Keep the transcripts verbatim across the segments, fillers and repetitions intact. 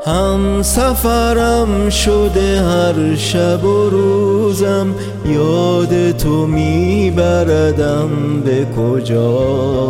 هم سفرم شده هر شب و روزم، یاد تو میبردم به کجا.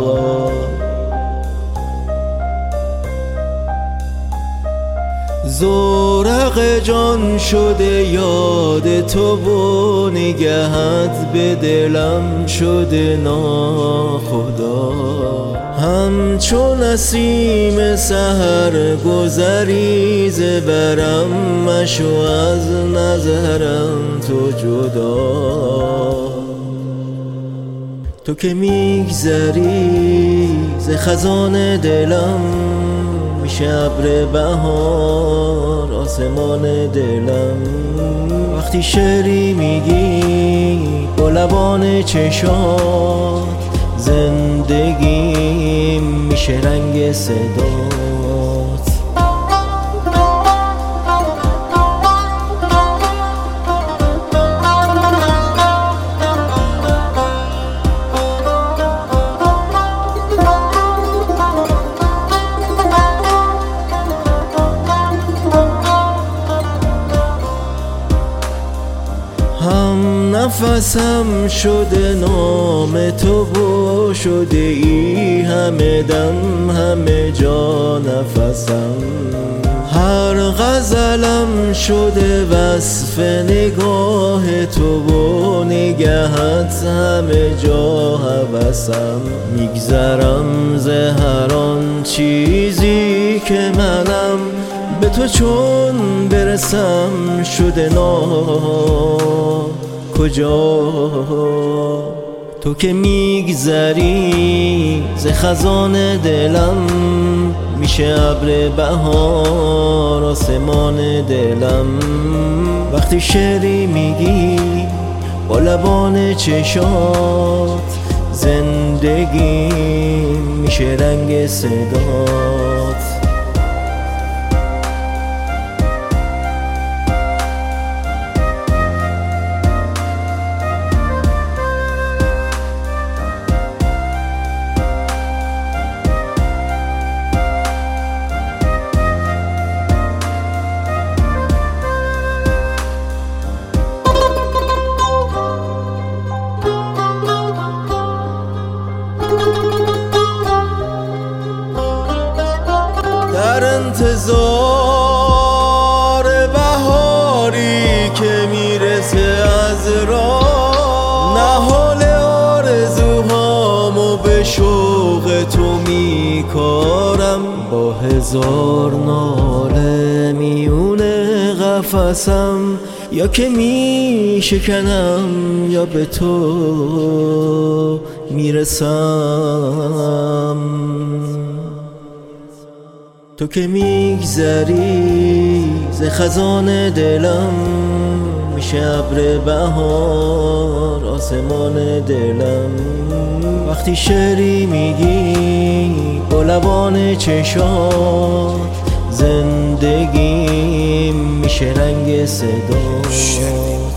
زورق جان شده یاد تو و نگهت به دلم شده ناخدا. همچون نسیم سحر گذری ز برم مشو از نظرم تو جدا. تو که میگذری ز خزان دلم، میشه ابر بهار آسمان دلم. وقتی شعری میگی با لبان چشات، زندگیم میشه رنگ صدات. هم نفسم شده نام تو و شده ای همه دم همه جا نفسم. هر غزلم شده وصف نگاه تو و نگهت همه جا هوسم. میگذرم ز هر آن چیزی که منم، به تو چون برسم شده نا کجا. تو که میگذری ز خزان دلم، میشه ابر بهار آسمان دلم. وقتی شعری میگی با لبان چشات، زندگی میشه رنگ صدات. در انتظار بهاری که میرسه از راه، نهال آرزوهامو به شوق تو میکارم. با هزار ناله میونه قفسم، یا که میشکنم یا به تو میرسم. تو که میگذری ز خزان دلم، میشه ابر بهار آسمان دلم. وقتی شعری میگی با لبان چشات، زندگیم میشه رنگ صدات.